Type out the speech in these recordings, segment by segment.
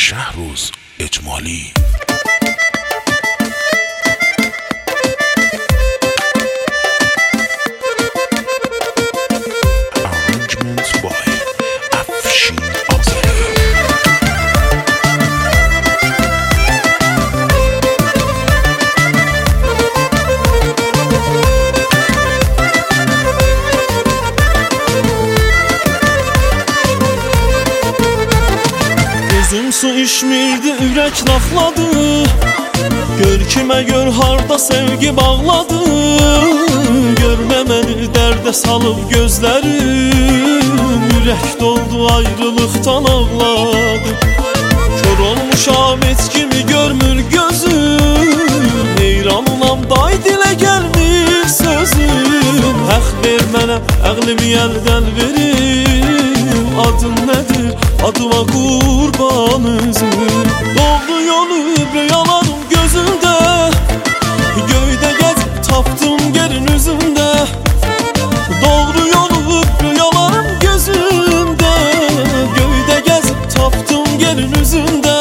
شهروز اجمالی. Gözüm su içmirdi, ürək lafladı. Gör kimə gör harda sevgi bağladı. Görmə məni dərdə salıb gözlərim. Ürək doldu ayrılıqdan ağladı. Kör olmuşam heç kimi görmür gözüm. Heyranam day dilə gəlmir sözüm. Həq ver mənə əqlimi əldən verim. Adın nədir? Adıma qurban üzüm. Doğru yolu rüyalarım gözümdə. Göydə gəzib tapdım yerin üzündə. Doğru yolu rüyalarım gözümdə. Göydə gəzib tapdım yerin üzündə.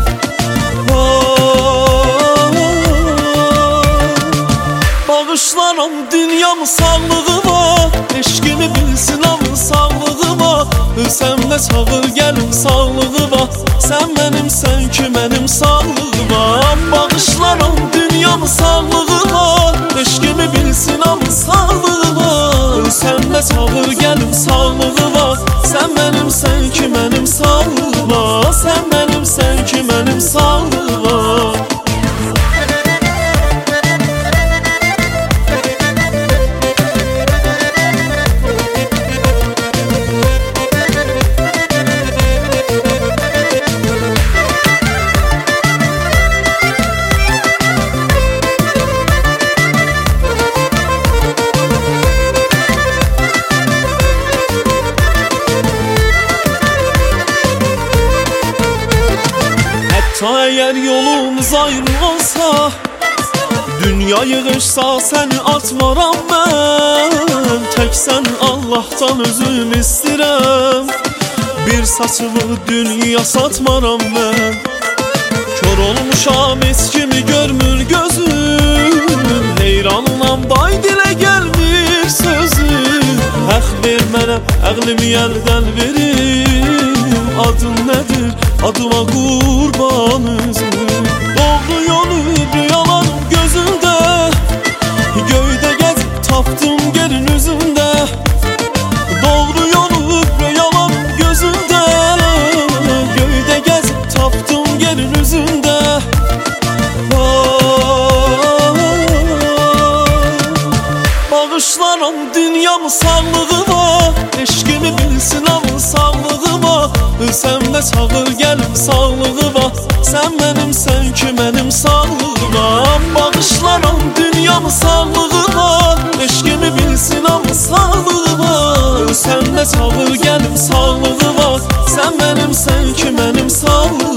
Bağışlaram dünyamı sağlığıma. Eşkimi bilsin amın sağlığıma. Ölsəmdə çağır gəlim sağlığıma. Sən mənimsən ki mənim sağlığıma. Bağışlaram dünyamı sağlığıma. Eşkimi bilsin amın sağlığıma. Ölsəmdə çağır gəlim sağlığıma. Sən mənimsən ki mənim sağlığıma. Sən mənimsən ki mənim sağlığıma. Eğer yolumuz ayrı olsa, dünya yığışsa seni atmaram ben. Tek sen Allah'tan özüm istirəm. Bir saçımı dünya satmaram ben. Kör olmuşam heç kimi görmür gözüm. Heyranam day dilə gəlmir sözüm. Həq ver mənə əqlimi əldən verim. Adın nədir? Adıma qurban üzüm. Doğru yolu rüyalarım gözümdə. Göydə gəzib tapdım yerin üzündə. Doğru yolu rüyalarım gözümdə. Göydə gəzib tapdım yerin üzündə. Bağışlaram dünyamı sağlığıma. Eşkimi bilsin amın sağlığıma. Ölsəmdə çağır gəlim sağlığıma. Sən mənimsən ki mənim sağlığıma. Bağışlaram dünyamı sağlığıma. Eşkimi bilsin amın sağlığıma. Ölsəmdə çağır gəlim sağlığıma. Sən mənimsən ki mənim sağlığıma.